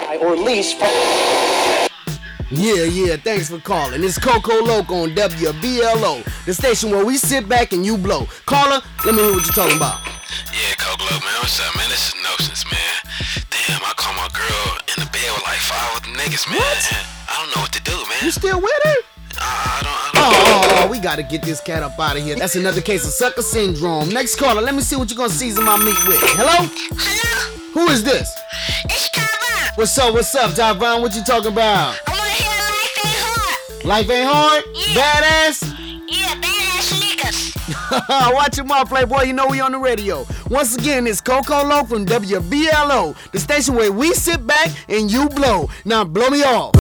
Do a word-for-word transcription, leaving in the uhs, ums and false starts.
buy or lease from... Yeah, yeah, thanks for calling. It's Coco Loco on W B L O, the station where we sit back and you blow. Caller, let me hear what you're talking about. Yeah, Coco Loco, man, what's up, man? This is Notions, man. Damn, I caught my girl in the bed with like five of them niggas, man. What? I don't know what to do, man. You still with her? Uh, I don't, I don't Oh, oh, we gotta get this cat up out of here. That's another case of sucker syndrome. Next caller, let me see what you're gonna season my meat with. Hello? Hello? Who is this? It's Tyrone. What's up, what's up, Javon? What you talking about? I wanna hear Life Ain't Hard. Life ain't hard? Yeah. Badass? Yeah, badass niggas. Watch your mouth, playboy. You know we on the radio. Once again, it's Coco Loco from W B L O, the station where we sit back and you blow. Now blow me off.